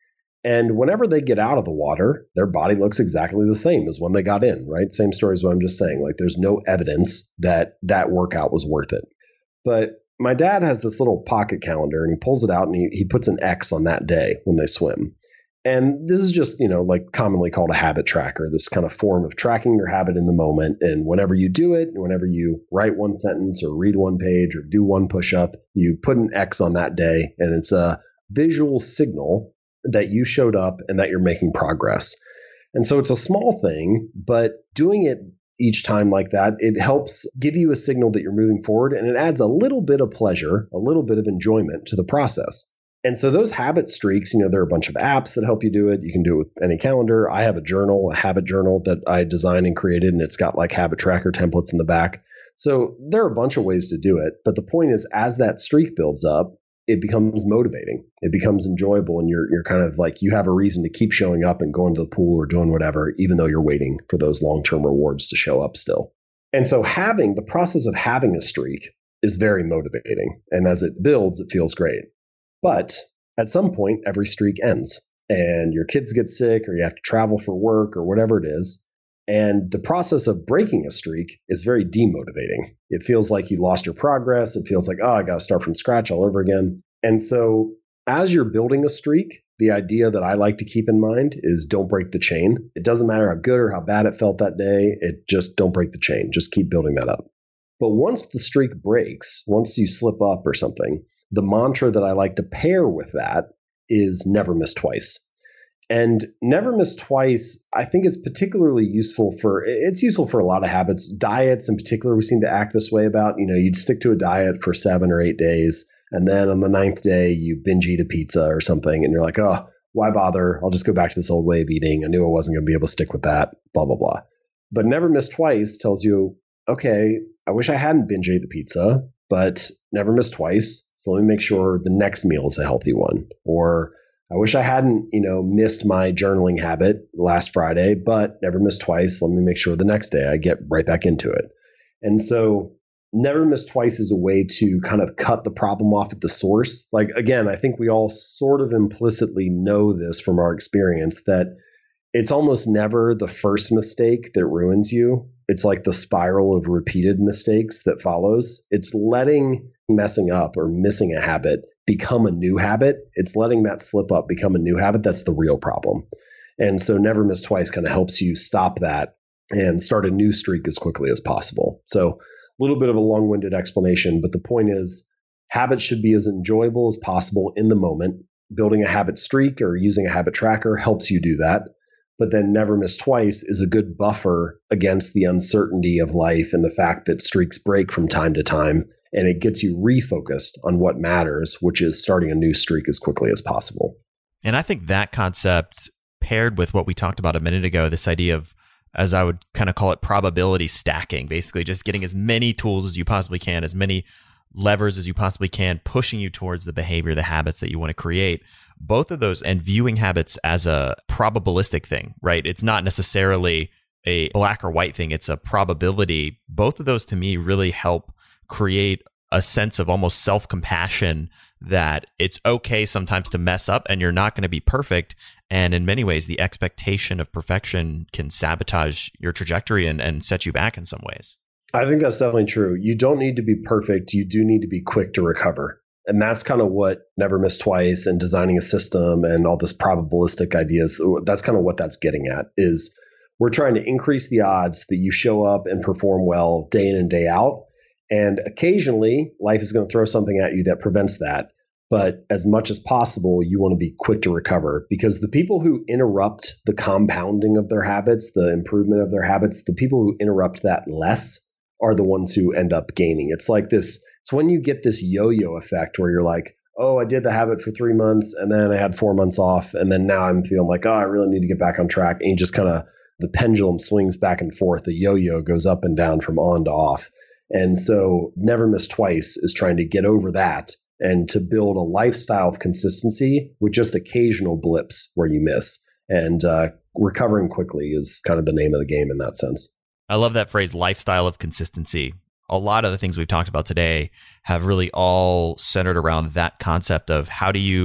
And whenever they get out of the water, their body looks exactly the same as when they got in, right? Same story as what I'm just saying. Like there's no evidence that that workout was worth it. But my dad has this little pocket calendar and he pulls it out and he puts an X on that day when they swim. And this is just, like commonly called a habit tracker, this kind of form of tracking your habit in the moment. And whenever you do it, and whenever you write one sentence or read one page or do one push-up, you put an X on that day. And it's a visual signal that you showed up and that you're making progress. And so it's a small thing, but doing it each time like that, it helps give you a signal that you're moving forward, and it adds a little bit of pleasure, a little bit of enjoyment to the process. And so those habit streaks, there are a bunch of apps that help you do it. You can do it with any calendar. I have a journal, a habit journal that I designed and created, and it's got like habit tracker templates in the back. So there are a bunch of ways to do it. But the point is, as that streak builds up, it becomes motivating. It becomes enjoyable, and you're kind of like, you have a reason to keep showing up and going to the pool or doing whatever, even though you're waiting for those long-term rewards to show up still. And so the process of having a streak is very motivating. And as it builds, it feels great. But at some point, every streak ends and your kids get sick or you have to travel for work or whatever it is. And the process of breaking a streak is very demotivating. It feels like you lost your progress. It feels like, I got to start from scratch all over again. And so as you're building a streak, the idea that I like to keep in mind is don't break the chain. It doesn't matter how good or how bad it felt that day. It just don't break the chain. Just keep building that up. But once the streak breaks, once you slip up or something, the mantra that I like to pair with that is never miss twice. And never miss twice, I think is particularly useful for a lot of habits. Diets in particular, we seem to act this way about, you'd stick to a diet for 7 or 8 days. And then on the 9th day, you binge eat a pizza or something. And you're like, why bother? I'll just go back to this old way of eating. I knew I wasn't going to be able to stick with that, blah, blah, blah. But never miss twice tells you, okay, I wish I hadn't binge ate the pizza, but never miss twice. So let me make sure the next meal is a healthy one. Or I wish I hadn't, missed my journaling habit last Friday, but never miss twice. Let me make sure the next day I get right back into it. And so never miss twice is a way to kind of cut the problem off at the source. Like, again, I think we all sort of implicitly know this from our experience that it's almost never the first mistake that ruins you. It's like the spiral of repeated mistakes that follows. It's letting messing up or missing a habit become a new habit. It's letting that slip up become a new habit. That's the real problem. And so never miss twice kind of helps you stop that and start a new streak as quickly as possible. So a little bit of a long-winded explanation, but the point is habits should be as enjoyable as possible in the moment. Building a habit streak or using a habit tracker helps you do that. But then never miss twice is a good buffer against the uncertainty of life and the fact that streaks break from time to time. And it gets you refocused on what matters, which is starting a new streak as quickly as possible. And I think that concept paired with what we talked about a minute ago, this idea of, as I would kind of call it, probability stacking, basically just getting as many tools as you possibly can, as many levers as you possibly can, pushing you towards the behavior, the habits that you want to create. Both of those, and viewing habits as a probabilistic thing, right? It's not necessarily a black or white thing. It's a probability. Both of those to me really help create a sense of almost self-compassion that it's okay sometimes to mess up and you're not going to be perfect. And in many ways, the expectation of perfection can sabotage your trajectory and set you back in some ways. I think that's definitely true. You don't need to be perfect. You do need to be quick to recover. And that's kind of what Never Miss Twice and designing a system and all this probabilistic ideas, that's kind of what that's getting at, is we're trying to increase the odds that you show up and perform well day in and day out. And occasionally, life is going to throw something at you that prevents that. But as much as possible, you want to be quick to recover, because the people who interrupt the compounding of their habits, the improvement of their habits, the people who interrupt that less are the ones who end up gaining. It's like this. It's when you get this yo-yo effect where you're like, oh, I did the habit for 3 months and then I had 4 months off. And then now I'm feeling like, oh, I really need to get back on track. And you just kind of, the pendulum swings back and forth. The yo-yo goes up and down from on to off. And so Never Miss Twice is trying to get over that and to build a lifestyle of consistency with just occasional blips where you miss. And recovering quickly is kind of the name of the game in that sense. I love that phrase, lifestyle of consistency. A lot of the things we've talked about today have really all centered around that concept of how do you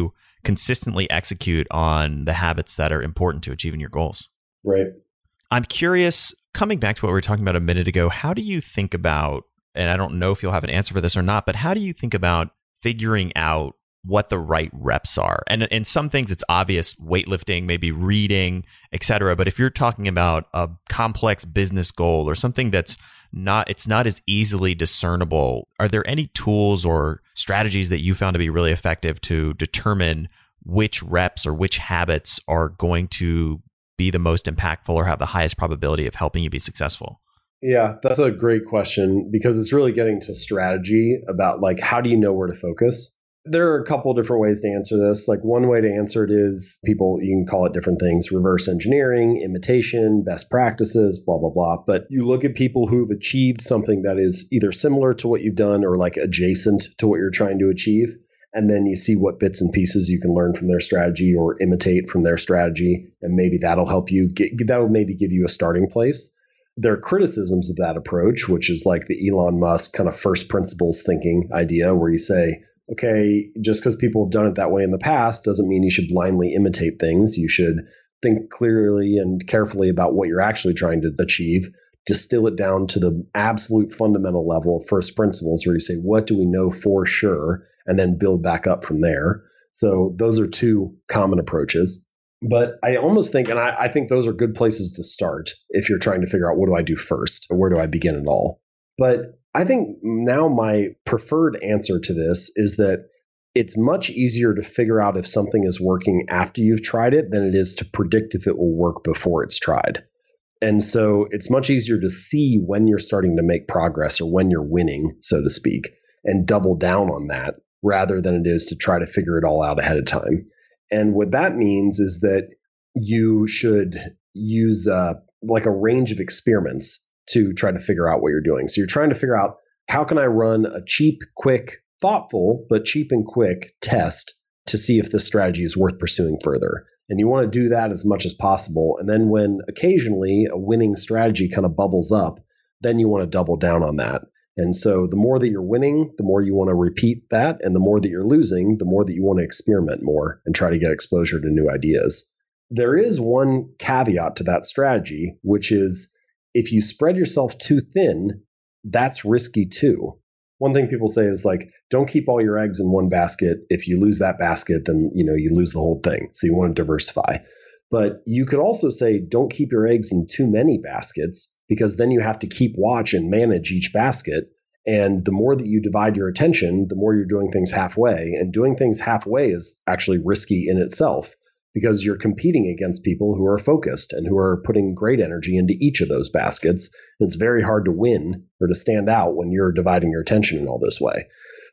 consistently execute on the habits that are important to achieving your goals. Right. I'm curious, coming back to what we were talking about a minute ago, how do you think about, and I don't know if you'll have an answer for this or not, but how do you think about figuring out what the right reps are? And in some things, it's obvious, weightlifting, maybe reading, etc. But if you're talking about a complex business goal or something that's it's not as easily discernible, are there any tools or strategies that you found to be really effective to determine which reps or which habits are going to be the most impactful or have the highest probability of helping you be successful? Yeah, that's a great question because it's really getting to strategy about like, how do you know where to focus? There are a couple different ways to answer this. Like one way to answer it is you can call it different things, reverse engineering, imitation, best practices, blah, blah, blah. But you look at people who've achieved something that is either similar to what you've done or like adjacent to what you're trying to achieve. And then you see what bits and pieces you can learn from their strategy or imitate from their strategy. And maybe that'll help you that'll maybe give you a starting place. There are criticisms of that approach, which is like the Elon Musk kind of first principles thinking idea where you say, okay, just because people have done it that way in the past doesn't mean you should blindly imitate things. You should think clearly and carefully about what you're actually trying to achieve, distill it down to the absolute fundamental level of first principles where you say, what do we know for sure? And then build back up from there. So those are two common approaches. But I almost think, and I think those are good places to start if you're trying to figure out what do I do first or where do I begin at all. But I think now my preferred answer to this is that it's much easier to figure out if something is working after you've tried it than it is to predict if it will work before it's tried. And so it's much easier to see when you're starting to make progress or when you're winning, so to speak, and double down on that rather than it is to try to figure it all out ahead of time. And what that means is that you should use like a range of experiments to try to figure out what you're doing. So you're trying to figure out, how can I run a cheap, quick, thoughtful, but cheap and quick test to see if this strategy is worth pursuing further? And you want to do that as much as possible. And then when occasionally a winning strategy kind of bubbles up, then you want to double down on that. And so the more that you're winning, the more you want to repeat that. And the more that you're losing, the more that you want to experiment more and try to get exposure to new ideas. There is one caveat to that strategy, which is if you spread yourself too thin, that's risky too. One thing people say is like, don't keep all your eggs in one basket. If you lose that basket, then you lose the whole thing. So you want to diversify. But you could also say, don't keep your eggs in too many baskets, because then you have to keep watch and manage each basket. And the more that you divide your attention, the more you're doing things halfway. And doing things halfway is actually risky in itself, because you're competing against people who are focused and who are putting great energy into each of those baskets. And it's very hard to win or to stand out when you're dividing your attention in all this way.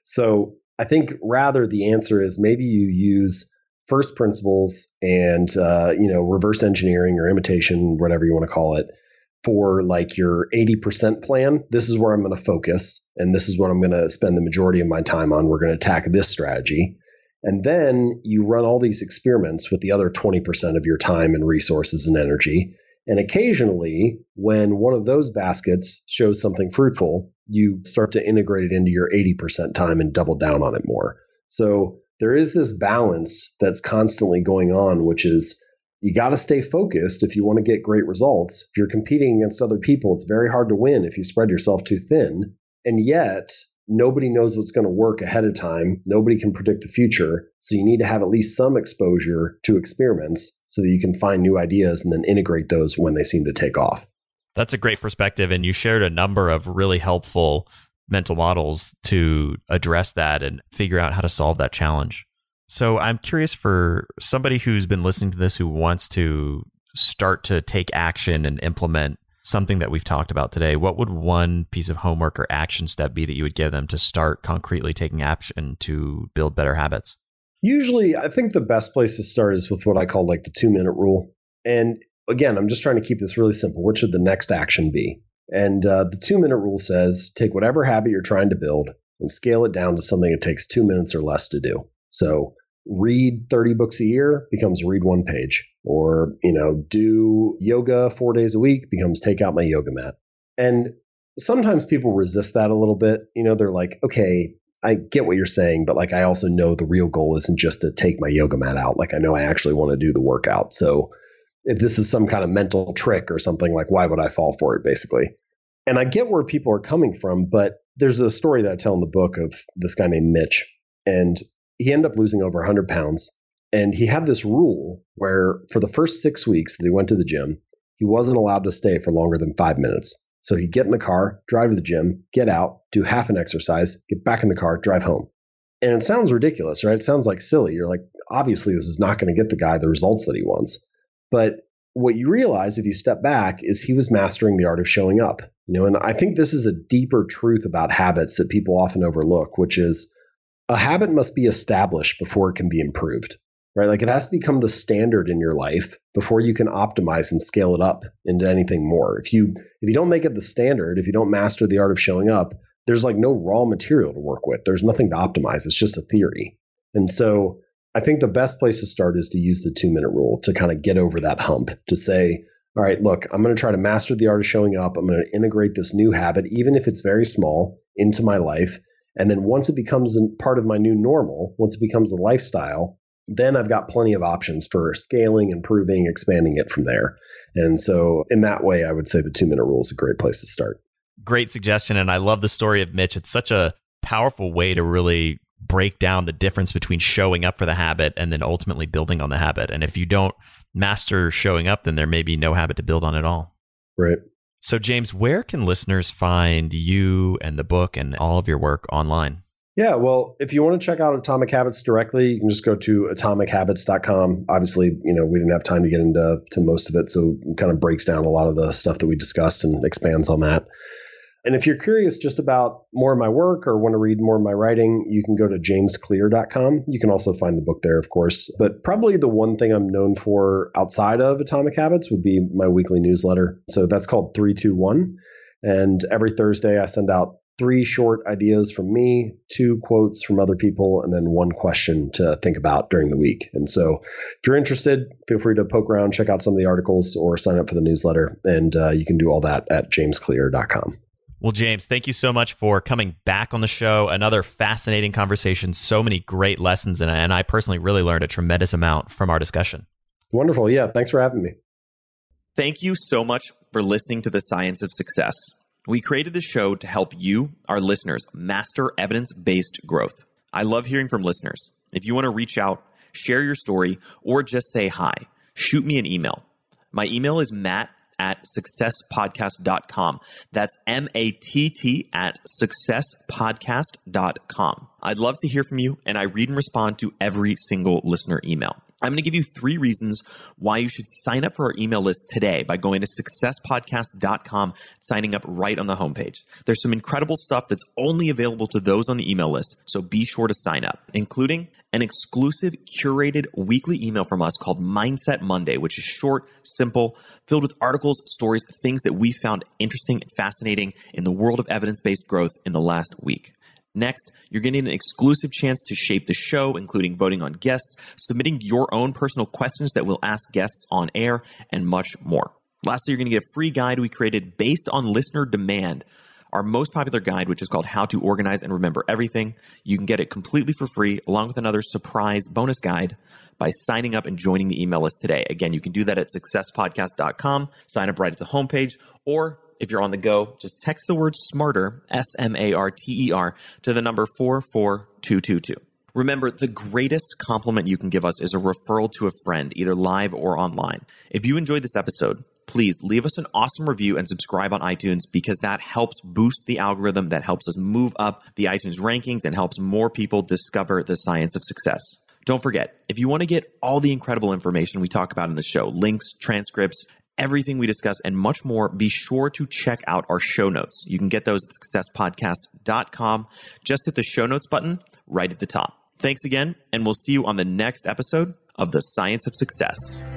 So I think rather the answer is maybe you use first principles and reverse engineering or imitation, whatever you want to call it, for like your 80% plan. This is where I'm going to focus, and this is what I'm going to spend the majority of my time on. We're going to attack this strategy. And then you run all these experiments with the other 20% of your time and resources and energy. And occasionally, when one of those baskets shows something fruitful, you start to integrate it into your 80% time and double down on it more. So there is this balance that's constantly going on, which is you got to stay focused if you want to get great results. If you're competing against other people, it's very hard to win if you spread yourself too thin. And yet, nobody knows what's going to work ahead of time. Nobody can predict the future. So you need to have at least some exposure to experiments so that you can find new ideas and then integrate those when they seem to take off. That's a great perspective. And you shared a number of really helpful mental models to address that and figure out how to solve that challenge. So I'm curious, for somebody who's been listening to this who wants to start to take action and implement something that we've talked about today, what would one piece of homework or action step be that you would give them to start concretely taking action to build better habits? Usually, I think the best place to start is with what I call like the 2-minute rule. And again, I'm just trying to keep this really simple. What should the next action be? And the 2-minute rule says, take whatever habit you're trying to build and scale it down to something it takes 2 minutes or less to do. So read 30 books a year becomes read 1 page, or, do yoga 4 days a week becomes take out my yoga mat. And sometimes people resist that a little bit. They're like, okay, I get what you're saying, but like, I also know the real goal isn't just to take my yoga mat out. Like, I know I actually want to do the workout. So if this is some kind of mental trick or something, like, why would I fall for it, basically? And I get where people are coming from, but there's a story that I tell in the book of this guy named Mitch, and he ended up losing over 100 pounds. And he had this rule where for the first 6 weeks that he went to the gym, he wasn't allowed to stay for longer than 5 minutes. So he'd get in the car, drive to the gym, get out, do half an exercise, get back in the car, drive home. And it sounds ridiculous, right? It sounds like silly. You're like, obviously this is not going to get the guy the results that he wants. But what you realize if you step back is he was mastering the art of showing up. And I think this is a deeper truth about habits that people often overlook, which is a habit must be established before it can be improved. Right? Like, it has to become the standard in your life before you can optimize and scale it up into anything more. If you don't make it the standard, if you don't master the art of showing up, there's like no raw material to work with. There's nothing to optimize. It's just a theory. And so I think the best place to start is to use the 2-minute rule to kind of get over that hump, to say, all right, look, I'm going to try to master the art of showing up. I'm going to integrate this new habit, even if it's very small, into my life. And then once it becomes part of my new normal, once it becomes a lifestyle, then I've got plenty of options for scaling, improving, expanding it from there. And so in that way, I would say the 2-minute rule is a great place to start. Great suggestion. And I love the story of Mitch. It's such a powerful way to really break down the difference between showing up for the habit and then ultimately building on the habit. And if you don't master showing up, then there may be no habit to build on at all. Right. So James, where can listeners find you and the book and all of your work online? Yeah, well, if you want to check out Atomic Habits directly, you can just go to atomichabits.com. Obviously, we didn't have time to get into most of it, so it kind of breaks down a lot of the stuff that we discussed and expands on that. And if you're curious just about more of my work or want to read more of my writing, you can go to jamesclear.com. You can also find the book there, of course. But probably the one thing I'm known for outside of Atomic Habits would be my weekly newsletter. So that's called 321. And every Thursday, I send out 3 short ideas from me, 2 quotes from other people, and then 1 question to think about during the week. And so if you're interested, feel free to poke around, check out some of the articles, or sign up for the newsletter. And you can do all that at jamesclear.com. Well, James, thank you so much for coming back on the show. Another fascinating conversation, so many great lessons, and I personally really learned a tremendous amount from our discussion. Wonderful. Yeah, thanks for having me. Thank you so much for listening to The Science of Success. We created the show to help you, our listeners, master evidence-based growth. I love hearing from listeners. If you want to reach out, share your story, or just say hi, shoot me an email. My email is matt@successpodcast.com. That's matt@successpodcast.com. I'd love to hear from you, and I read and respond to every single listener email. I'm going to give you 3 reasons why you should sign up for our email list today by going to successpodcast.com, signing up right on the homepage. There's some incredible stuff that's only available to those on the email list, so be sure to sign up, including an exclusive curated weekly email from us called Mindset Monday, which is short, simple, filled with articles, stories, things that we found interesting and fascinating in the world of evidence-based growth in the last week. Next, you're getting an exclusive chance to shape the show, including voting on guests, submitting your own personal questions that we'll ask guests on air, and much more. Lastly, you're going to get a free guide we created based on listener demand, our most popular guide, which is called How to Organize and Remember Everything. You can get it completely for free, along with another surprise bonus guide by signing up and joining the email list today. Again, you can do that at successpodcast.com, sign up right at the homepage, or if you're on the go, just text the word SMARTER, SMARTER, to the number 44222. Remember, the greatest compliment you can give us is a referral to a friend, either live or online. If you enjoyed this episode, please leave us an awesome review and subscribe on iTunes, because that helps boost the algorithm, that helps us move up the iTunes rankings, and helps more people discover the science of success. Don't forget, if you want to get all the incredible information we talk about in the show, links, transcripts, everything we discuss, and much more, be sure to check out our show notes. You can get those at successpodcast.com. Just hit the show notes button right at the top. Thanks again, and we'll see you on the next episode of The Science of Success.